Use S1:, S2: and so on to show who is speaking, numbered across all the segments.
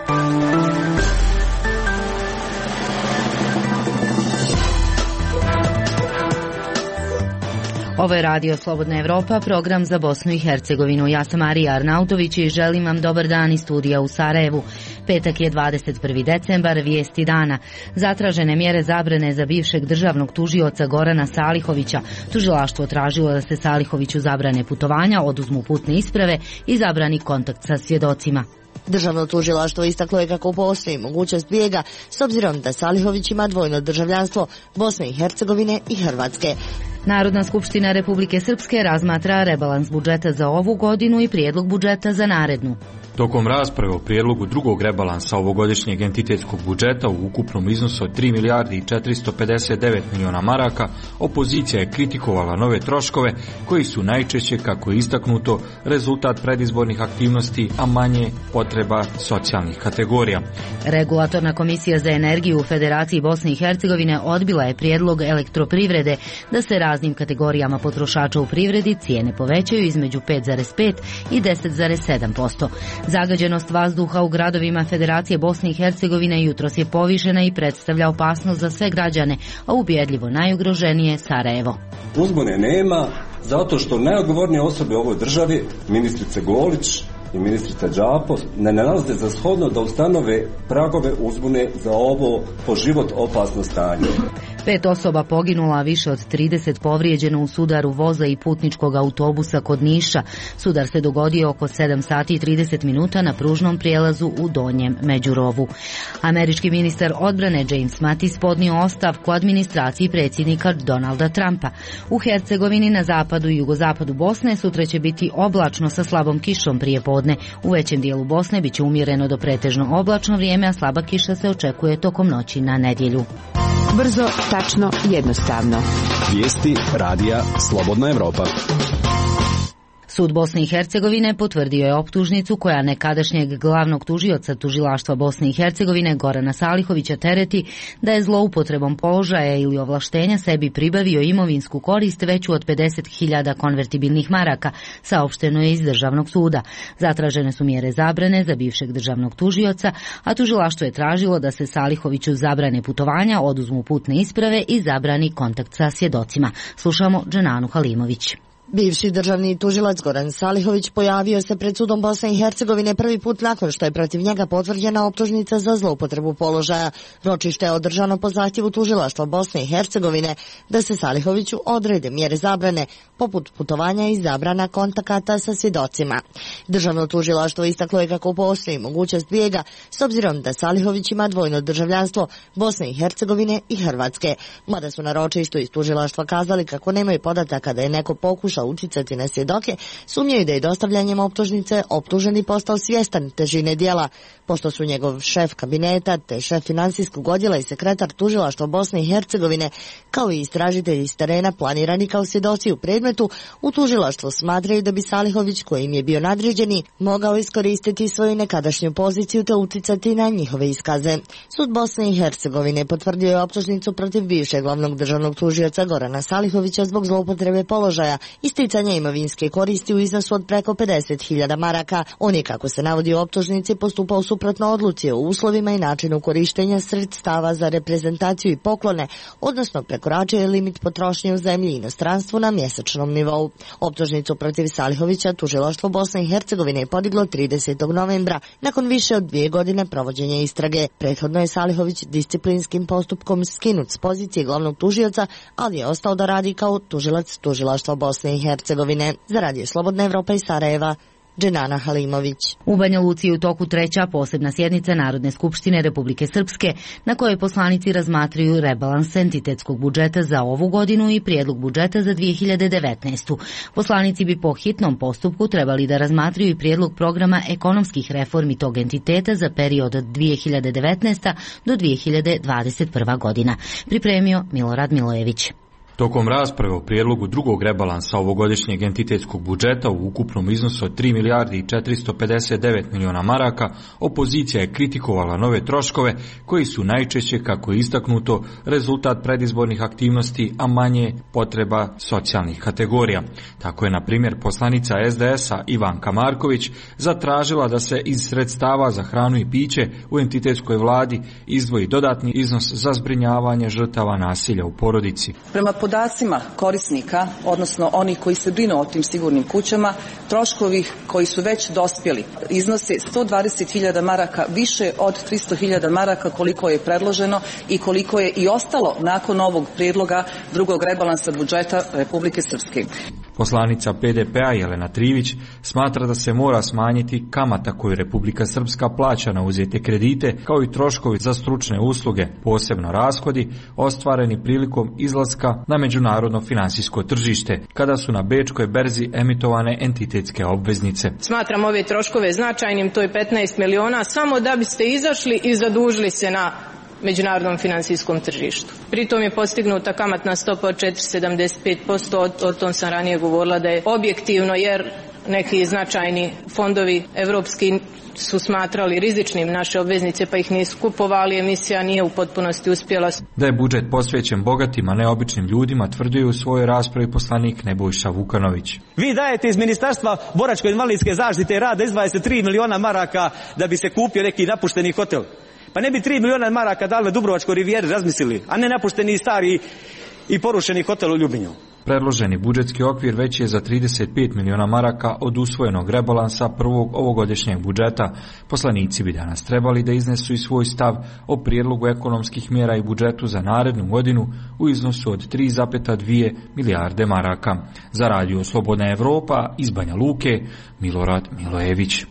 S1: Ovo je Radio Slobodna Evropa, program za Bosnu i Hercegovinu. Ja sam Marija Arnautović i želim vam dobar dan iz studija u Sarajevu. Petak je 21. decembar, vijesti dana. Zatražene mjere zabrane za bivšeg državnog tužioca Gorana Salihovića. Tužilaštvo tražilo da se Salihoviću zabrane putovanja, oduzmu putne isprave i zabrani kontakt sa svjedocima.
S2: Državno tužilaštvo istaklo je kako postoji mogućnost bijega s obzirom da Salihović ima dvojno državljanstvo Bosne i Hercegovine i Hrvatske.
S1: Narodna skupština Republike Srpske razmatra rebalans budžeta za ovu godinu i prijedlog budžeta za narednu.
S3: Tokom rasprave o prijedlogu drugog rebalansa ovogodišnjeg entitetskog budžeta u ukupnom iznosu od 3 milijardi i 459 miliona maraka, opozicija je kritikovala nove troškove koji su najčešće, kako je istaknuto, rezultat predizbornih aktivnosti, a manje potreba socijalnih kategorija.
S1: Regulatorna komisija za energiju u Federaciji Bosne i Hercegovine odbila je prijedlog Elektroprivrede da se raznim kategorijama potrošača u privredi cijene povećaju između 5,5 i 10,7%. Zagađenost vazduha u gradovima Federacije Bosne i Hercegovine jutros je povišena i predstavlja opasnost za sve građane, a ubjedljivo najugroženije Sarajevo.
S4: Uzbune nema zato što najodgovornije osobe u ovoj državi, ministrice Golić i ministrica Đapo, ne nalaze za shodno da ustanove pragove uzbune za ovo po život opasno stanje.
S1: 5 osoba poginula, a više od 30 povrijeđeno u sudaru voza i putničkog autobusa kod Niša. Sudar se dogodio oko 7 sati i 30 minuta na pružnom prijelazu u Donjem Međurovu. Američki ministar odbrane James Mattis podnio ostavku administraciji predsjednika Donalda Trumpa. U Hercegovini, na zapadu i jugozapadu Bosne sutra će biti oblačno sa slabom kišom prije podne. U većem dijelu Bosne biće umjereno do pretežno oblačno vrijeme, a slaba kiša se očekuje tokom noći na nedjelju.
S5: Brzo, tačno, jednostavno.
S6: Vijesti radija Slobodna Evropa.
S1: Sud Bosne i Hercegovine potvrdio je optužnicu koja nekadašnjeg glavnog tužioca Tužilaštva Bosne i Hercegovine Gorana Salihovića tereti da je zloupotrebom položaja ili ovlaštenja sebi pribavio imovinsku korist veću od 50.000 konvertibilnih maraka, saopšteno je iz Državnog suda. Zatražene su mjere zabrane za bivšeg državnog tužioca, a tužilaštvo je tražilo da se Salihoviću zabrane putovanja, oduzmu putne isprave i zabrani kontakt sa svjedocima. Slušamo Dženanu Halimović.
S2: Bivši državni tužilac Goran Salihović pojavio se pred sudom Bosne i Hercegovine prvi put nakon što je protiv njega potvrđena optužnica za zloupotrebu položaja. Ročište je održano po zahtjevu tužilaštva Bosne i Hercegovine da se Salihoviću odrede mjere zabrane, poput putovanja i zabrana kontakata sa svjedocima. Državno tužilaštvo istaklo je kako postoji mogućnost bijega s obzirom da Salihović ima dvojno državljanstvo Bosne i Hercegovine i Hrvatske. Mada su na ročištu iz tužilaštva kazali kako nemaju podataka da je neko pokušao uticati na svjedoke, sumnjaju da je dostavljanjem optužnice optuženi postao svjestan težine djela, pošto su njegov šef kabineta te šef financijskog odjela i sekretar tužilaštva Bosne i Hercegovine kao i istražitelji iz terena planirani kao svjedoci u predmetu. U tužilaštvu smatraju da bi Salihović, koji im je bio nadređeni, mogao iskoristiti svoju nekadašnju poziciju te uticati na njihove iskaze. Sud Bosne i Hercegovine potvrdio je optužnicu protiv bivšeg glavnog državnog tužioca Gorana Salihovića zbog zloupotrebe položaja i sticanja imovinske koristi u iznosu od preko 50.000 maraka. On je, kako se navodi u optužnici, postupao suprotno odluci o uslovima i načinu korištenja sredstava za reprezentaciju i poklone, odnosno prekoračio je limit potrošnje u zemlji i inostranstvu na mjesečnom nivou. Optužnicu protiv Salihovića tužilaštvo Bosne i Hercegovine je podiglo 30. novembra, nakon više od 2 godine provođenja istrage. Prethodno je Salihović disciplinskim postupkom skinut s pozicije glavnog tužioca, ali je ostao da radi kao tužilac tužilaštva Bosne i Hercegovine. Za Radio Slobodna Evropa iz Sarajeva, Dženana Halimović.
S1: U Banja Luci je u toku 3. posebna sjednica Narodne skupštine Republike Srpske, na kojoj poslanici razmatraju rebalans entitetskog budžeta za ovu godinu i prijedlog budžeta za 2019. Poslanici bi po hitnom postupku trebali da razmatraju i prijedlog programa ekonomskih reformi tog entiteta za period od 2019. do 2021. godina. Pripremio Milorad Milojević.
S3: Tokom rasprave o prijedlogu drugog rebalansa ovogodišnjeg entitetskog budžeta u ukupnom iznosu od 3 milijardi i 459 miliona maraka, opozicija je kritikovala nove troškove koji su najčešće, kako je istaknuto, rezultat predizbornih aktivnosti, a manje potreba socijalnih kategorija. Tako je, na primjer, poslanica SDS-a Ivanka Marković zatražila da se iz sredstava za hranu i piće u entitetskoj vladi izdvoji dodatni iznos za zbrinjavanje žrtava nasilja u porodici.
S7: Prema podacima korisnika, odnosno onih koji se brinu o tim sigurnim kućama, troškovi koji su već dospjeli iznose 120.000 maraka, više od 300.000 maraka koliko je predloženo i koliko je i ostalo nakon ovog prijedloga drugog rebalansa budžeta Republike Srpske.
S3: Poslanica PDP-a Jelena Trivić smatra da se mora smanjiti kamata koju Republika Srpska plaća na uzete kredite, kao i troškovi za stručne usluge, posebno rashodi ostvareni prilikom izlaska na međunarodno finansijsko tržište, kada su na bečkoj berzi emitovane entitetske obveznice.
S8: Smatram ove troškove značajnim, to je 15 miliona, samo da biste izašli i zadužili se na međunarodnom finansijskom tržištu. Pritom je postignuta kamatna stopa od 4,75%, o tom sam ranije govorila da je objektivno, jer neki značajni fondovi evropski su smatrali rizičnim naše obveznice pa ih nisu kupovali, emisija nije u potpunosti uspjela.
S3: Da je budžet posvećen bogatima, neobičnim ljudima, tvrdio je u svojoj raspravi poslanik Nebojša Vukanović.
S9: Vi dajete iz Ministarstva boračko-invalidske zaštite i rada izdvajate 3 miliona maraka da bi se kupio neki napušteni hotel. Pa ne bi 3 miliona maraka dali na Dubrovačkoj rivijeri, razmislili, a ne napušteni stari i porušeni hotel u Ljubinju.
S3: Predloženi budžetski okvir veći je za 35 miliona maraka od usvojenog rebalansa prvog ovogodišnjeg budžeta. Poslanici bi danas trebali da iznesu i svoj stav o prijedlogu ekonomskih mjera i budžetu za narednu godinu u iznosu od 3,2 milijarde maraka. Za Radio Slobodna Evropa iz Banja Luke, Milorad Milojević.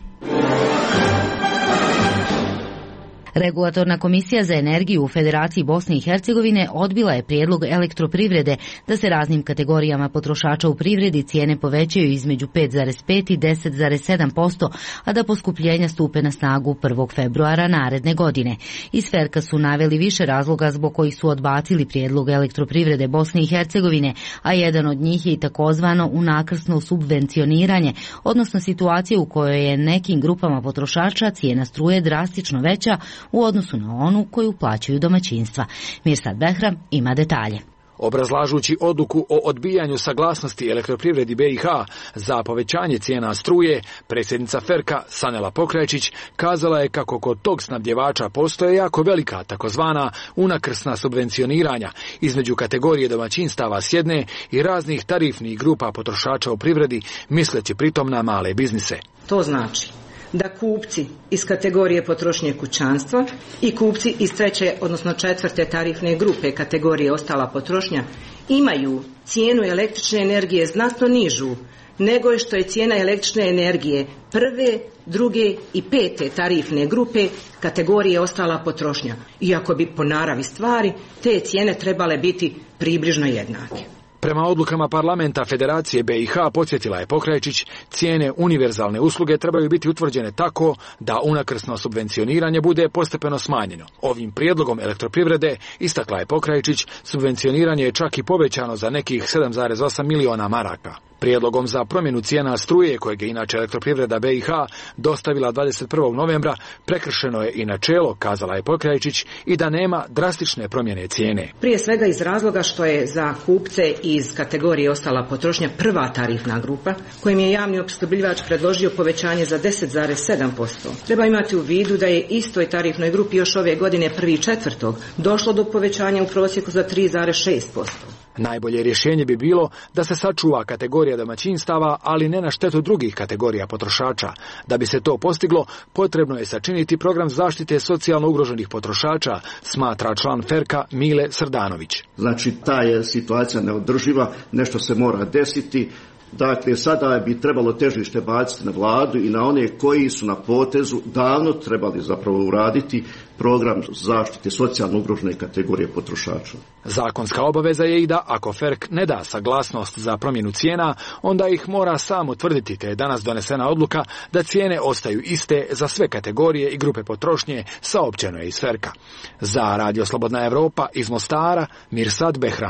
S1: Regulatorna komisija za energiju u Federaciji Bosne i Hercegovine odbila je prijedlog elektroprivrede da se raznim kategorijama potrošača u privredi cijene povećaju između 5,5 i 10,7%, a da poskupljenja stupe na snagu 1. februara naredne godine. Iz Ferka su naveli više razloga zbog kojih su odbacili prijedlog elektroprivrede Bosne i Hercegovine, a jedan od njih je i takozvano unakrsno subvencioniranje, odnosno situacija u kojoj je nekim grupama potrošača cijena struje drastično veća u odnosu na onu koju plaćaju domaćinstva. Mirsad Behram ima detalje.
S10: Obrazlažući odluku o odbijanju saglasnosti elektroprivredi BiH za povećanje cijena struje, predsjednica Ferka Sanela Pokrajčić kazala je kako kod tog snabdjevača postoje jako velika takozvana unakrsna subvencioniranja između kategorije domaćinstava s jedne i raznih tarifnih grupa potrošača u privredi, misleći pritom na male biznise.
S8: To znači da kupci iz kategorije potrošnje kućanstva i kupci iz treće, odnosno četvrte tarifne grupe kategorije ostala potrošnja imaju cijenu električne energije znatno nižu nego što je cijena električne energije prve, druge i pete tarifne grupe kategorije ostala potrošnja. Iako bi po naravi stvari te cijene trebale biti približno jednake.
S10: Prema odlukama parlamenta Federacije BiH, podsjetila je Pokrajčić, cijene univerzalne usluge trebaju biti utvrđene tako da unakrsno subvencioniranje bude postepeno smanjeno. Ovim prijedlogom elektroprivrede, istakla je Pokrajčić, subvencioniranje je čak i povećano za nekih 7,8 miliona maraka. Prijedlogom za promjenu cijena struje, kojeg je inače elektroprivreda BiH dostavila 21. novembra, prekršeno je i načelo, kazala je Pokrajčić, i da nema drastične promjene cijene.
S8: Prije svega iz razloga što je za kupce iz kategorije ostala potrošnja prva tarifna grupa, kojim je javni opskrbljivač predložio povećanje za 10,7%. Treba imati u vidu da je istoj tarifnoj grupi još ove godine 1.4. došlo do povećanja u prosjeku za 3,6%.
S10: Najbolje rješenje bi bilo da se sačuva kategorija domaćinstava, ali ne na štetu drugih kategorija potrošača. Da bi se to postiglo, potrebno je sačiniti program zaštite socijalno ugroženih potrošača, smatra član Ferka Mile Srdanović.
S11: Znači, ta je situacija neodrživa, nešto se mora desiti. Dakle, sada bi trebalo težište baciti na vladu i na one koji su na potezu davno trebali zapravo uraditi program zaštite socijalno ugrožene kategorije potrošača.
S10: Zakonska obaveza je i da ako Ferk ne da saglasnost za promjenu cijena, onda ih mora sam utvrditi, te je danas donesena odluka da cijene ostaju iste za sve kategorije i grupe potrošnje, saopćeno je iz Ferka. Za Radio Slobodna Evropa iz Mostara, Mirsad Behram.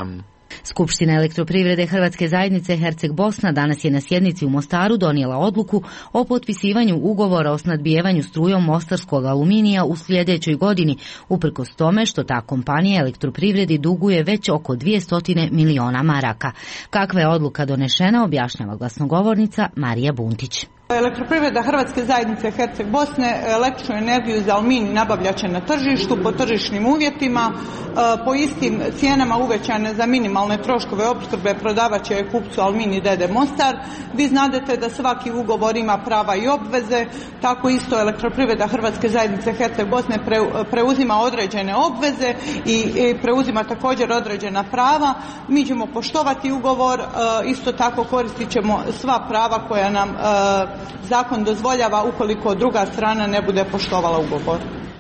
S1: Skupština Elektroprivrede Hrvatske zajednice Herceg Bosna danas je na sjednici u Mostaru donijela odluku o potpisivanju ugovora o snadbijevanju strujom mostarskog aluminija u sljedećoj godini, uprkos tome što ta kompanija Elektroprivredi duguje već oko 200 miliona maraka. Kakva je odluka donešena, objašnjava glasnogovornica Marija Buntić.
S12: Elektroprivreda Hrvatske zajednice Herceg Bosne električnu energiju za aluminij nabavljat će na tržištu po tržišnim uvjetima, po istim cijenama uvećane za minimalne troškove opskrbe prodavat će kupcu Aluminij d.d. Mostar. Vi znadete da svaki ugovor ima prava i obveze, tako isto Elektroprivreda Hrvatske zajednice Herceg Bosne preuzima određene obveze i preuzima također određena prava. Mi ćemo poštovati ugovor, isto tako koristit ćemo sva prava koja nam zakon dozvoljava ukoliko druga strana ne bude poštovala ugovor.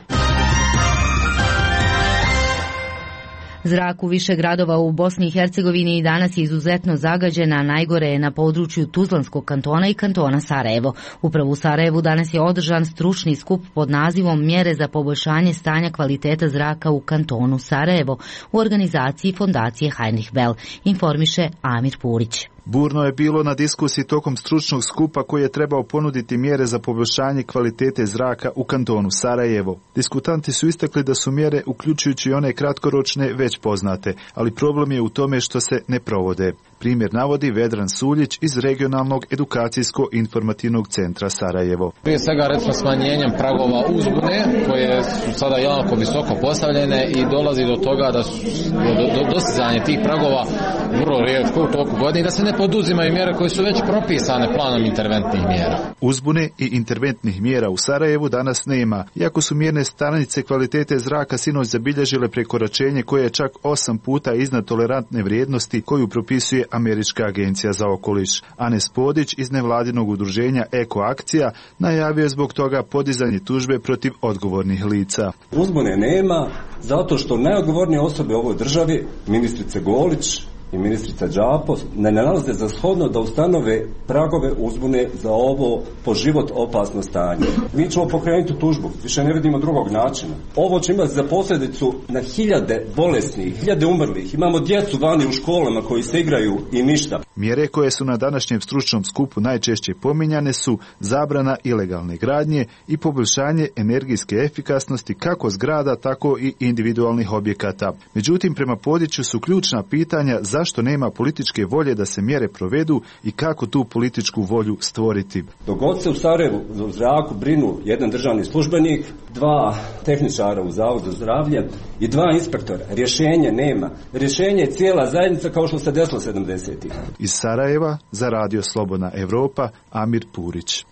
S1: Zrak u više gradova u Bosni i Hercegovini i danas je izuzetno zagađen, a najgore je na području Tuzlanskog kantona i kantona Sarajevo. Upravo u Sarajevu danas je održan stručni skup pod nazivom Mjere za poboljšanje stanja kvaliteta zraka u kantonu Sarajevo u organizaciji Fondacije Heinrich Bell, informiše Amir Purić.
S13: Burno je bilo na diskusiji tokom stručnog skupa koji je trebao ponuditi mjere za poboljšanje kvalitete zraka u kantonu Sarajevo. Diskutanti su istakli da su mjere, uključujući one kratkoročne, već poznate, ali problem je u tome što se ne provode. Primjer navodi Vedran Suljić iz Regionalnog edukacijsko-informativnog centra Sarajevo.
S14: Prije svega recimo smanjenjem pragova uzbune koje su sada jako visoko postavljene i dolazi do toga da su do dostizanja tih pragova vrlo rijetko u toku godine i da se ne poduzimaju mjere koje su već propisane planom interventnih mjera.
S13: Uzbune i interventnih mjera u Sarajevu danas nema, iako su mjerne stanice kvalitete zraka sinoć zabilježile prekoračenje koje je čak 8 puta iznad tolerantne vrijednosti koju propisuje Američka agencija za okoliš. Anes Podić iz nevladinog udruženja Eko Akcija najavio je zbog toga podizanje tužbe protiv odgovornih lica.
S4: Uzbune nema zato što najodgovornije osobe u ovoj državi, ministrice Golić i ministrica Đapo, ne nalaze za shodno da ustanove pragove uzbune za ovo po život opasno stanje. Mi ćemo pokrenuti tužbu, više ne vidimo drugog načina. Ovo će imati za posljedicu na hiljade bolesnih, hiljade umrlih. Imamo djecu vani u školama koji se igraju i ništa.
S13: Mjere koje su na današnjem stručnom skupu najčešće pominjane su zabrana ilegalne gradnje i poboljšanje energijske efikasnosti kako zgrada, tako i individualnih objekata. Međutim, prema Podiću su ključna pitanja zašto nema političke volje da se mjere provedu i kako tu političku volju stvoriti.
S4: Dok god se u Sarajevu u zraku brinu jedan državni službenik, 2 tehničara u Zavodu za zdravlje i 2 inspektora, rješenje nema. Rješenje je cijela zajednica kao što se desilo 70-ih.
S13: Iz Sarajeva za Radio Slobodna Evropa, Amir Purić.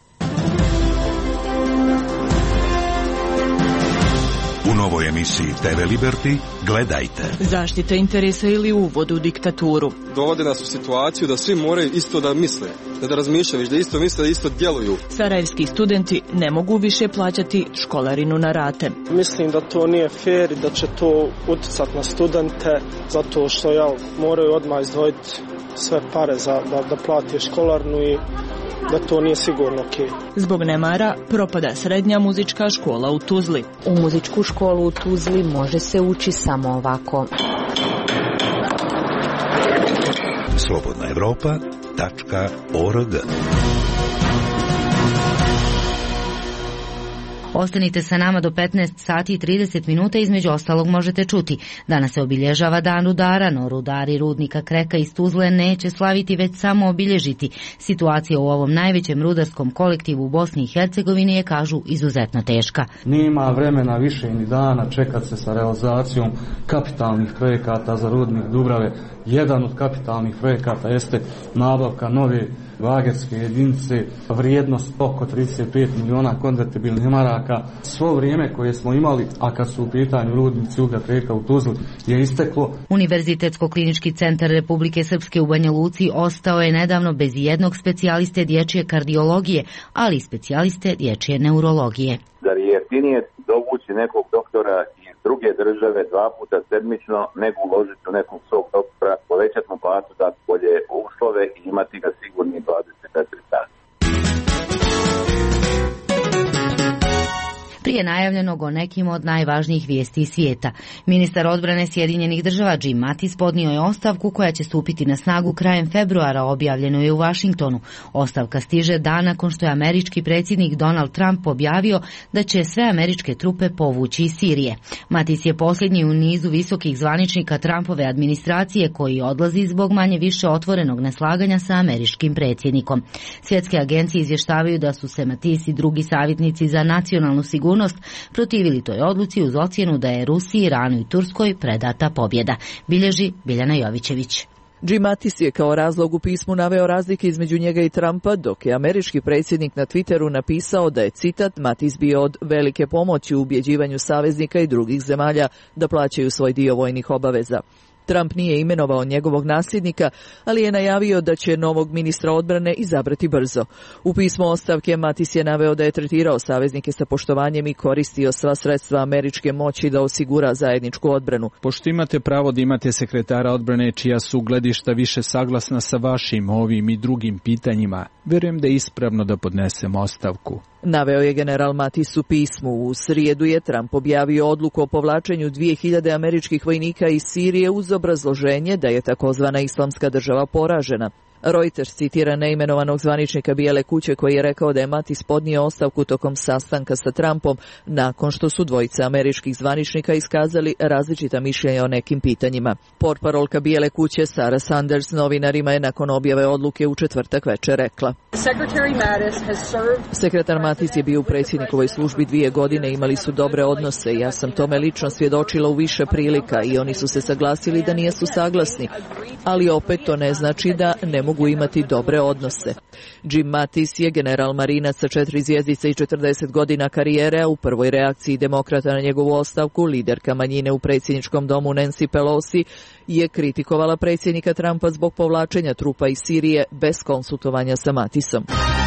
S15: U novoj emisiji TV Liberty gledajte.
S16: Zaštita interesa ili uvod u diktaturu.
S17: Dovode nas u situaciju da svi moraju isto da misle, da razmišljaju, da isto misle, da isto djeluju.
S16: Sarajevski studenti ne mogu više plaćati školarinu na rate.
S18: Mislim da to nije fair i da će to utjecati na studente, zato što moraju odmah izdvojiti sve pare da plati školarnu i da to nije sigurno okej.
S16: Zbog nemara propada srednja muzička škola u Tuzli.
S19: U muzičku školu u Tuzli može se ući samo ovako.
S15: slobodnaevropa.org.
S1: Ostanite sa nama do 15 sati i 30 minuta, između ostalog možete čuti. Danas se obilježava Dan rudara, no rudari rudnika Kreka iz Tuzle neće slaviti, već samo obilježiti. Situacija u ovom najvećem rudarskom kolektivu u Bosni i Hercegovini je, kažu, izuzetno teška.
S20: Nima vremena više ni dana čekati se sa realizacijom kapitalnih projekata za rudnik Dubrave. Jedan od kapitalnih projekata jeste nabavka nove vagerske jedinice, vrijednost oko 35 miliona konvertibilnih maraka. Svo vrijeme koje smo imali, a kad su u pitanju rudnici uglja Kreka u Tuzli, je isteklo.
S1: Univerzitetsko-klinički centar Republike Srpske u Banja Luci ostao je nedavno bez jednog specijaliste dječje kardiologije, ali i specijaliste dječje neurologije.
S21: Zar je jeftinije dovući nekog doktora iz druge države 2 puta sedmično nego uložiti u nekog svog doktora, povećati mu platu, dati bolje uslove i imati ga sigurni 24 sata.
S1: prije najavljenog o nekim od najvažnijih vijesti svijeta. Ministar odbrane Sjedinjenih država Jim Mattis podnio je ostavku koja će stupiti na snagu krajem februara, objavljeno je u Washingtonu. Ostavka stiže dan nakon što je američki predsjednik Donald Trump objavio da će sve američke trupe povući iz Sirije. Mattis je posljednji u nizu visokih zvaničnika Trumpove administracije koji odlazi zbog manje više otvorenog neslaganja sa američkim predsjednikom. Svjetske agencije izvještavaju da su se Mattis i drugi savjetnici za nacionalnu sigurnost protivili toj odluci uz ocjenu da je Rusiji, Iranu i Turskoj predata pobjeda, bilježi Biljana Jovićević.
S5: Jim Mattis je kao razlog u pismu naveo razlike između njega i Trumpa, dok je američki predsjednik na Twitteru napisao da je, citat, Mattis bio od velike pomoći u ubjeđivanju saveznika i drugih zemalja da plaćaju svoj dio vojnih obaveza. Trump nije imenovao njegovog nasljednika, ali je najavio da će novog ministra odbrane izabrati brzo. U pismu ostavke Mattis je naveo da je tretirao saveznike sa poštovanjem i koristio sva sredstva američke moći da osigura zajedničku odbranu.
S22: Pošto imate pravo da imate sekretara odbrane čija su gledišta više saglasna sa vašim ovim i drugim pitanjima, vjerujem da je ispravno da podnesem ostavku.
S5: Naveo je general Mattis u pismu. U srijedu je Trump objavio odluku o povlačenju 2000 američkih vojnika iz Sirije uz obrazloženje da je takozvana Islamska država poražena. Reuters citira neimenovanog zvaničnika Bijele kuće koji je rekao da je Mattis podnio ostavku tokom sastanka sa Trumpom nakon što su dvojica američkih zvaničnika iskazali različita mišljenja o nekim pitanjima. Portparolka Bijele kuće Sarah Sanders novinarima je nakon objave odluke u četvrtak večer rekla: Sekretar Mattis je bio u predsjednikovoj službi 2 godine, imali su dobre odnose i ja sam tome lično svjedočila u više prilika i oni su se saglasili da nisu saglasni, ali opet to ne znači da ne mogu imati dobre odnose. Jim Mattis je general marinac sa 4 zvjezdice i 40 godina karijere, a u prvoj reakciji demokrata na njegovu ostavku liderka manjine u predsjedničkom domu Nancy Pelosi je kritikovala predsjednika Trumpa zbog povlačenja trupa iz Sirije bez konsultovanja sa Mattisom.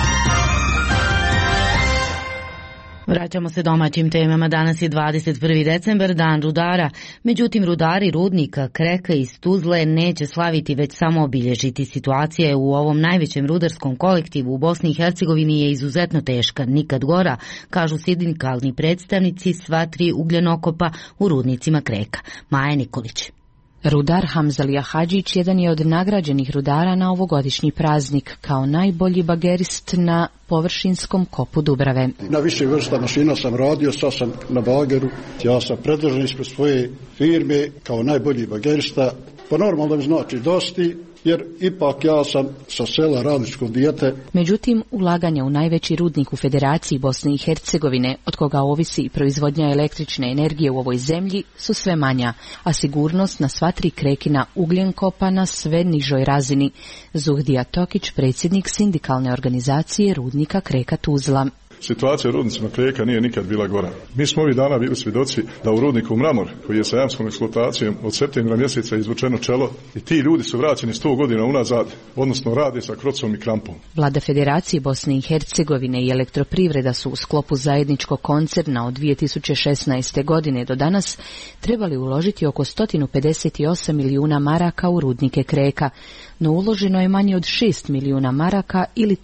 S1: Vraćamo se domaćim temama. Danas je 21. decembar, dan rudara. Međutim, rudari rudnika Kreka iz Tuzle neće slaviti, već samo obilježiti. Situacija u ovom najvećem rudarskom kolektivu u Bosni i Hercegovini je izuzetno teška, nikad gora, kažu sindikalni predstavnici sva 3 ugljenokopa u rudnicima Kreka. Maja Nikolić.
S19: Rudar Hamzalija Hadžić jedan je od nagrađenih rudara na ovogodišnji praznik kao najbolji bagerist na površinskom kopu Dubrave.
S23: Na više vrsta mašina sam radio, sad sam na bageru. Ja sam predložen ispred svoje firme kao najbolji bagerista. Pa normalno mi znači dosti, jer ipak ja sam sa sela radničkog dijete.
S19: Međutim, ulaganja u najveći rudnik u Federaciji Bosne i Hercegovine, od koga ovisi proizvodnja električne energije u ovoj zemlji, su sve manja, a sigurnost na sva 3 Krekina ugljenkopa na sve nižoj razini. Zuhdija Tokić, predsjednik sindikalne organizacije rudnika Kreka Tuzla.
S24: Situacija u rudnicima Kreka nije nikad bila gora. Mi smo ovih dana bili svjedoci da u rudniku Mramor, koji je sa jamskom eksploatacijom od septembra mjeseca izvučeno čelo, i ti ljudi su vraćeni 100 godina unazad, odnosno rade sa krocom i krampom.
S19: Vlada Federacije Bosne i Hercegovine i Elektroprivreda su u sklopu zajedničkog koncerna od 2016. godine do danas trebali uložiti oko 158 milijuna maraka u rudnike Kreka, no uloženo je manje od 6 milijuna maraka ili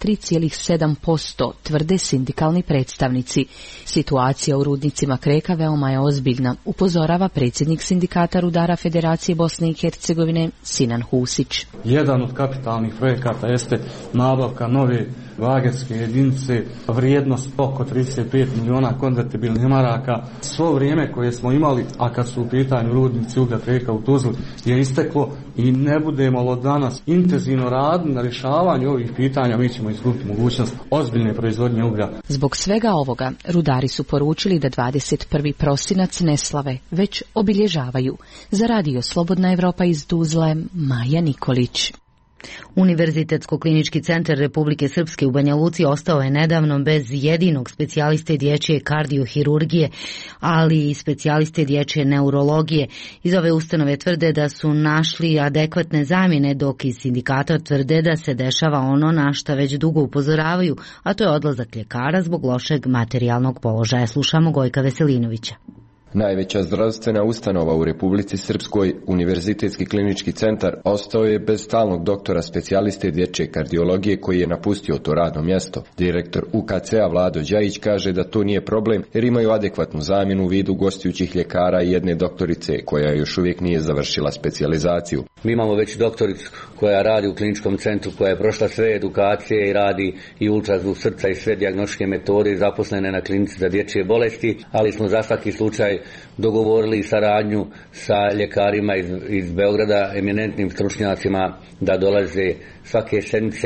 S19: 3,7%, tvrde sindikalni predstavnici. Situacija u rudnicima Kreka veoma je ozbiljna, upozorava predsjednik sindikata rudara Federacije Bosne i Hercegovine Sinan Husić.
S20: Jedan od kapitalnih projekata jeste nabavka nove vagerske jedinice, vrijednost oko 35 milijuna konvertibilnih maraka. Svo vrijeme koje smo imali, a kad su u pitanju rudnici uglja Kreka u Tuzli, je isteklo i ne budemo od danas intenzivno raditi na rješavanju ovih pitanja, mi ćemo izgubiti mogućnost ozbiljne proizvodnje uglja.
S19: Zbog svega ovoga, rudari su poručili da 21. prosinac ne slave, već obilježavaju. Za radio Slobodna Evropa iz Tuzle, Maja Nikolić.
S1: Univerzitetsko-klinički centar Republike Srpske u Banja Luci ostao je nedavno bez jedinog specijaliste dječje kardiohirurgije, ali i specijaliste dječje neurologije. Iz ove ustanove tvrde da su našli adekvatne zamjene, dok iz sindikata tvrde da se dešava ono na što već dugo upozoravaju, a to je odlazak ljekara zbog lošeg materijalnog položaja. Slušamo Gojka Veselinovića.
S2: Najveća zdravstvena ustanova u Republici Srpskoj, Univerzitetski klinički centar, ostao je bez stalnog doktora specijaliste dječje kardiologije koji je napustio to radno mjesto. Direktor UKC-a Vlado Đajić kaže da to nije problem jer imaju adekvatnu zamjenu u vidu gostujućih ljekara i jedne doktorice koja još uvijek nije završila specijalizaciju.
S6: Mi imamo već doktoricu koja radi u kliničkom centru, koja je prošla sve edukacije i radi i ultrazvuk srca i sve dijagnostičke metode i zaposlene na klinici za dječje bolesti, ali smo za svaki slučaj dogovorili saradnju sa ljekarima iz Beograda, eminentnim stručnjacima da dolaze svake sedmice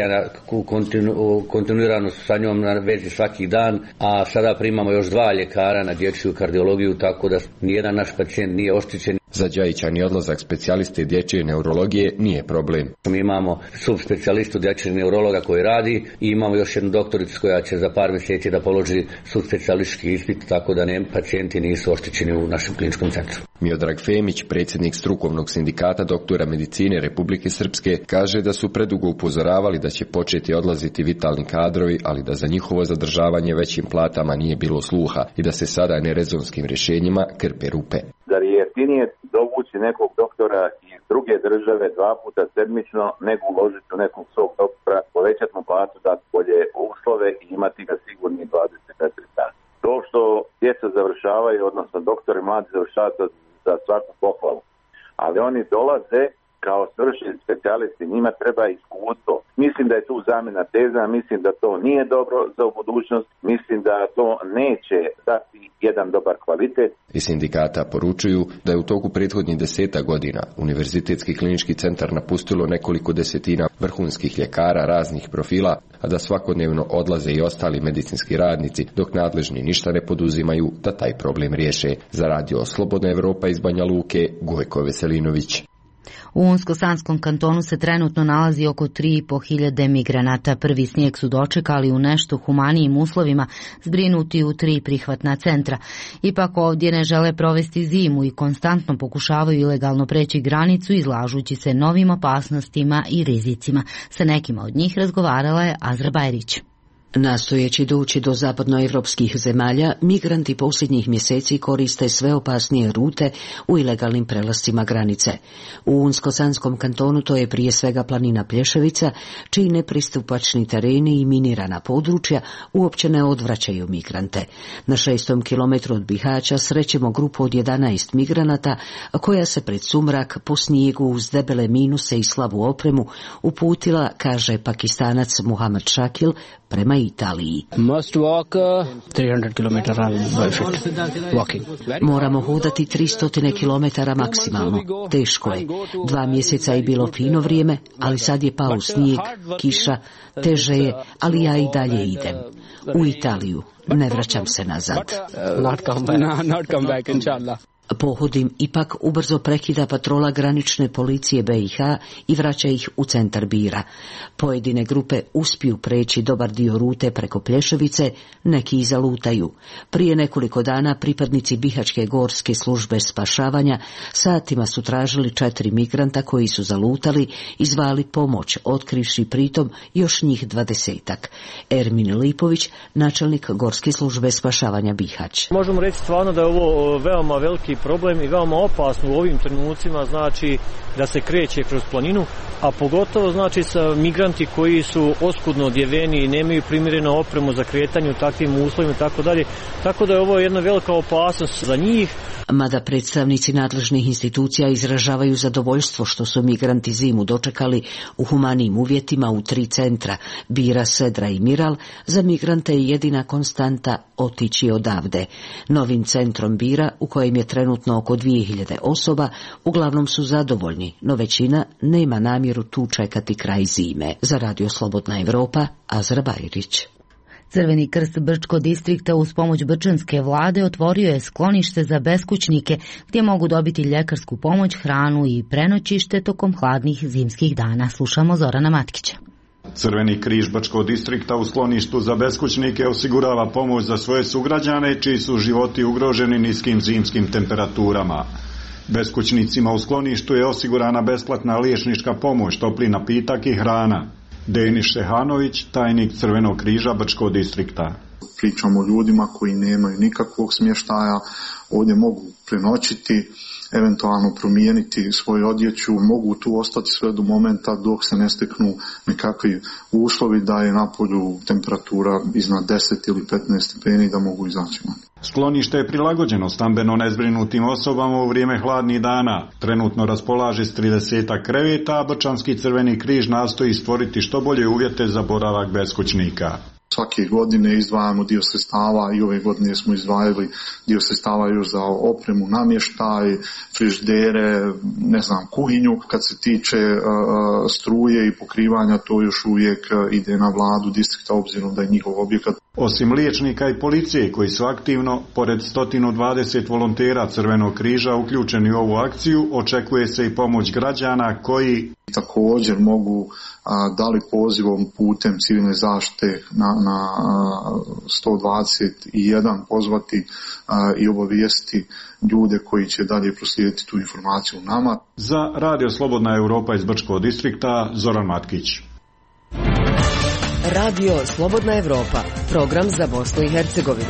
S6: kontinuirano sa njom na vezi svaki dan, a sada primamo još 2 ljekara na dječju kardiologiju, tako da nijedan naš pacijent nije oštećen.
S2: Za Đajićani odlazak specijaliste dječje neurologije nije problem.
S6: Mi imamo subspecijalistu dječjeg neurologa koji radi i imamo još jednu doktoricu koja će za par mjeseci da položi subspecijalistički ispit, tako da pacijenti nisu oštećeni u našem kliničkom centru.
S2: Miodrag Femić, predsjednik strukovnog sindikata doktora medicine Republike Srpske, kaže da su predugo upozoravali da će početi odlaziti vitalni kadrovi, ali da za njihovo zadržavanje većim platama nije bilo sluha i da se sada nerezonskim rješenjima krpe rupe.
S21: Zar je jeftinije dovući nekog doktora iz druge države 2 puta sedmično nego uložiti u nekog svog doktora, povećati mu platu, dati bolje uslove i imati ga sigurni 24 sata. To što djeca završavaju, odnosno doktori mladi završavaju za svaku pohvalu, ali oni dolaze kao svršeni specijalisti, njima treba iskustvo. Mislim da je tu zamjena teza, mislim da to nije dobro za budućnost, mislim da to neće dati jedan dobar kvalitet.
S2: Iz sindikata poručuju da je u toku prethodnih 10 godina Univerzitetski klinički centar napustilo nekoliko desetina vrhunskih ljekara raznih profila, a da svakodnevno odlaze i ostali medicinski radnici, dok nadležni ništa ne poduzimaju da taj problem riješe. Za radio Slobodna Evropa iz Banja Luke, Gojko Veselinović.
S1: U Unsko-Sanskom kantonu se trenutno nalazi oko 3.500 migranata. Prvi snijeg su dočekali u nešto humanijim uslovima, zbrinuti u 3 prihvatna centra. Ipak ovdje ne žele provesti zimu i konstantno pokušavaju ilegalno preći granicu, izlažući se novim opasnostima i rizicima. Sa nekima od njih razgovarala je Azra Bajrić.
S7: Nastojeći doći do zapadnoevropskih zemalja, migranti posljednjih mjeseci koriste sve opasnije rute u ilegalnim prelascima granice. U Unsko-Sanskom kantonu to je prije svega planina Plješevica, čiji nepristupačni tereni i minirana područja uopće ne odvraćaju migrante. Na 6. kilometru od Bihaća srećemo grupu od 11 migranata koja se pred sumrak po snijegu uz debele minuse i slabu opremu uputila, kaže Pakistanac Muhammad Shakil, prema Italiji. Moramo hodati 300 km maksimalno. Teško je. 2 mjeseca je bilo fino vrijeme, ali sad je pao snijeg, kiša, teže je, ali ja i dalje idem. U Italiju. Ne vraćam se nazad. Pohodim ipak ubrzo prekida patrola granične policije BiH i vraća ih u centar Bira. Pojedine grupe uspiju preći dobar dio rute preko Plješevice, neki i zalutaju. Prije nekoliko dana pripadnici Bihaćke gorske službe spašavanja satima su tražili 4 migranta koji su zalutali i zvali pomoć, otkrivši pritom još njih 20-ak. Ermin Lipović, načelnik gorske službe spašavanja Bihać.
S9: Možemo reći stvarno da je ovo veoma veliki problem i veoma opasno u ovim trenucima, znači da se kreće kroz planinu, a pogotovo znači sa migranti koji su oskudno odjeveni i nemaju primjerenu opremu za kretanje u takvim uslovima i tako dalje. Tako da je ovo jedna velika opasnost za njih.
S7: Mada predstavnici nadležnih institucija izražavaju zadovoljstvo što su migranti zimu dočekali u humanijim uvjetima u 3 centra, Bira, Sedra i Miral, za migrante je jedina konstanta otići odavde. Novim centrom Bira, u kojem je trenutno oko 2000 osoba, uglavnom su zadovoljni, no većina nema namjeru tu čekati kraj zime. Za radio Slobodna Evropa, Azra Bajrić.
S1: Crveni krst Brčko distrikta uz pomoć brčanske vlade otvorio je sklonište za beskućnike gdje mogu dobiti ljekarsku pomoć, hranu i prenoćište tokom hladnih zimskih dana. Slušamo Zorana Matkića.
S25: Crveni križ Brčkog distrikta u skloništu za beskućnike osigurava pomoć za svoje sugrađane čiji su životi ugroženi niskim zimskim temperaturama. Beskućnicima u skloništu je osigurana besplatna liječnička pomoć, topli napitak i hrana. Denis Šehanović, tajnik Crvenog križa Brčkog distrikta.
S3: pričamo o ljudima koji nemaju nikakvog smještaja, ovdje mogu prenoćiti, eventualno promijeniti svoju odjeću, mogu tu ostati sve do momenta dok se ne steknu nekakvi uslovi da je napolju temperatura iznad 10 ili 15 stepeni da mogu izaći van.
S25: Sklonište je prilagođeno stambeno nezbrinutim osobama u vrijeme hladnih dana. Trenutno raspolaže s 30 kreveta, a Brčanski Crveni križ nastoji stvoriti što bolje uvjete za boravak beskućnika.
S3: Svake godine izdvajamo dio sredstava i ove godine smo izdvajali dio sredstava još za opremu, namještaj, frižidere, kuhinju. Kad se tiče struje i pokrivanja, to još uvijek ide na vladu distrikta obzirom da je njihov objekat.
S25: Osim liječnika i policije koji su aktivno, pored 120 volontera Crvenog križa uključeni u ovu akciju, očekuje se i pomoć građana koji
S3: također mogu dali pozivom putem civilne zaštite na 121 pozvati i obavijesti ljude koji će dalje proslijediti tu informaciju nama.
S25: Za Radio Slobodna Europa iz Brčkog distrikta, Zoran Matkić.
S8: Radio Slobodna Europa, program za Bosnu i Hercegovinu.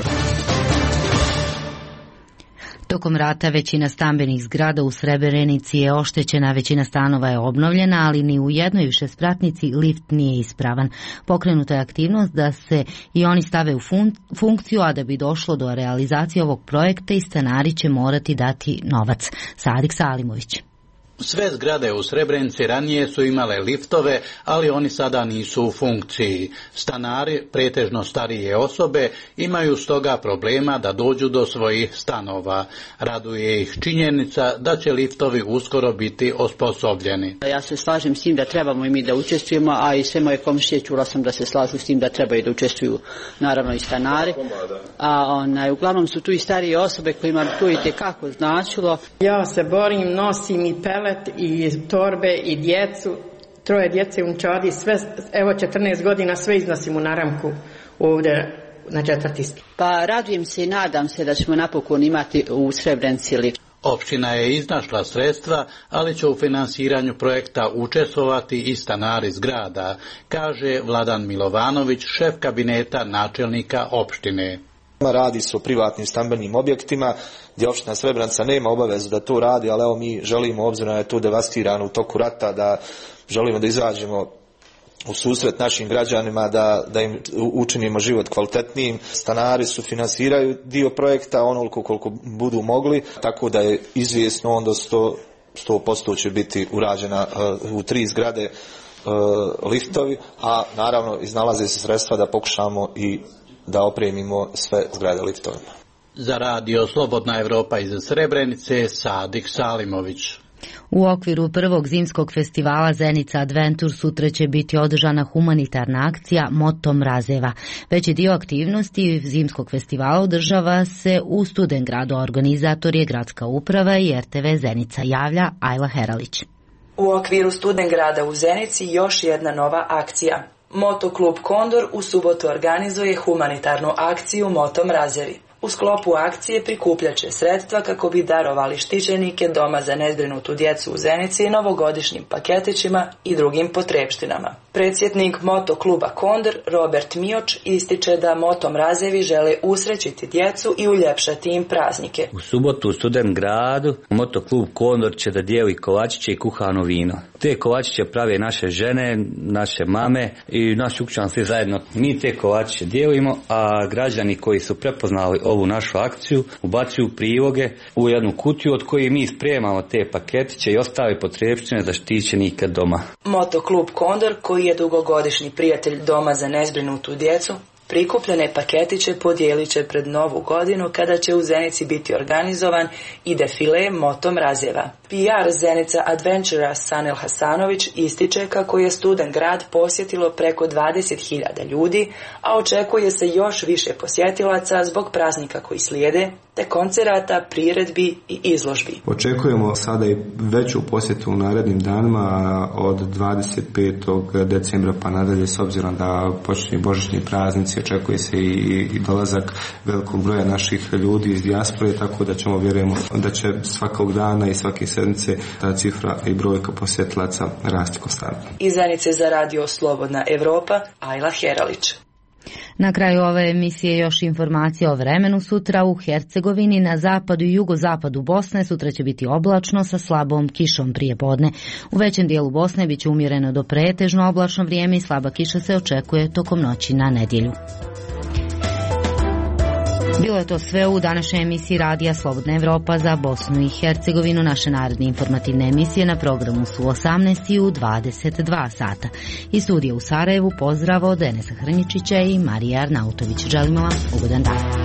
S1: Tokom rata većina stambenih zgrada u Srebrenici je oštećena, većina stanova je obnovljena, ali ni u jednoj višespratnici lift nije ispravan. Pokrenuta je aktivnost da se i oni stave u funkciju, a da bi došlo do realizacije ovog projekta i stanari će morati dati novac. Sadik Salimović.
S10: Sve zgrade u Srebrenici ranije su imale liftove, ali oni sada nisu u funkciji. Stanari, pretežno starije osobe, imaju stoga problema da dođu do svojih stanova. Raduje ih činjenica da će liftovi uskoro biti osposobljeni.
S11: Ja se slažem s tim da trebamo i mi da učestvujemo, a i sve moje komšije čula sam da se slažu s tim da trebaju da učestvuju, naravno i stanari. A uglavnom su tu i starije osobe kojima to itekako značilo.
S12: Ja se borim, nosim i pelet i torbe i djecu, 3 djece unčadi, sve, evo 14 godina sve iznosim u naramku ovdje na 4.
S11: Pa radujem se i nadam se da ćemo napokon imati u Srebrenici lift.
S10: Opština je iznašla sredstva, ali će u finansiranju projekta učestvovati i stanari zgrada, kaže Vladan Milovanović, šef kabineta načelnika opštine.
S26: Radi se o privatnim stambenim objektima gdje opština Srebrenica nema obavezu da to radi, ali evo mi želimo, obzirom da je to devastirano u toku rata, da želimo da izađemo u susret našim građanima, da im učinimo život kvalitetnijim. Stanari su finansiraju dio projekta onoliko koliko budu mogli, tako da je izvjesno onda 100% će biti urađena u 3 zgrade liftovi, a naravno iznalaze se sredstva da pokušamo i da opremimo sve zgrade liftovima.
S10: Za Radio Slobodna Europa iz Srebrenice, Sadik Salimović.
S1: U okviru prvog zimskog festivala Zenica Adventure sutra će biti održana humanitarna akcija Moto mrazeva. Veći dio aktivnosti zimskog festivala održava se u Studengradu, organizator je gradska uprava i RTV Zenica, javlja Ajla Heralić.
S27: U okviru Studengrada u Zenici još jedna nova akcija. Motoklub Kondor u subotu organizuje humanitarnu akciju Moto mrazevi. U sklopu akcije prikupljat će sredstva kako bi darovali štićenike Doma za nezbrinutu djecu u Zenici novogodišnjim paketićima i drugim potrepštinama. Predsjednik Motokluba Kondor, Robert Mioč, ističe da Moto mrazevi žele usrećiti djecu i uljepšati im praznike.
S6: U subotu u Studengradu Motoklub Kondor će da dijeli kolačiće i kuhano vino. Te kolačiće prave naše žene, naše mame i naši ukućani svi zajedno. Mi te kolačiće dijelimo, a građani koji su prepoznali ovu našu akciju ubacuju priloge u jednu kutiju od koje mi spremamo te paketiće i ostale potrepštine za štićenike doma.
S27: Motoklub Kondor, koji je dugogodišnji prijatelj Doma za nezbrinutu djecu, prikupljene paketiće podijelit će pred Novu godinu kada će u Zenici biti organizovan i defile Moto mrazeva. PR Zenica Adventura Sanel Hasanović ističe kako je Studengrad posjetilo preko 20.000 ljudi, a očekuje se još više posjetilaca zbog praznika koji slijede, te koncerata, priredbi i izložbi.
S28: Očekujemo sada i veću posjetu u narednim danima od 25. decembra pa nadalje, s obzirom da počinju božićni praznici, očekuje se i dolazak velikog broja naših ljudi iz dijaspore, tako da ćemo, vjerujemo, da će svakog dana i svake sedmice ta cifra i brojka posjetilaca rasti konstantno.
S27: Iz Zenice za Radio Slobodna Europa, Ajla Heralić.
S1: Na kraju ove emisije još informacija o vremenu. Sutra u Hercegovini, na zapadu i jugozapadu Bosne sutra će biti oblačno sa slabom kišom prije podne. U većem dijelu Bosne bit će umjereno do pretežno oblačno vrijeme i slaba kiša se očekuje tokom noći na nedjelju. Bilo je to sve u današnjoj emisiji radija Slobodna Evropa za Bosnu i Hercegovinu. Naše naredne informativne emisije na programu su 18 i u 22 sata. Iz studija u Sarajevu pozdrav od Enesa Hrničića i Marija Arnautović. Želimo vam ugodan dan.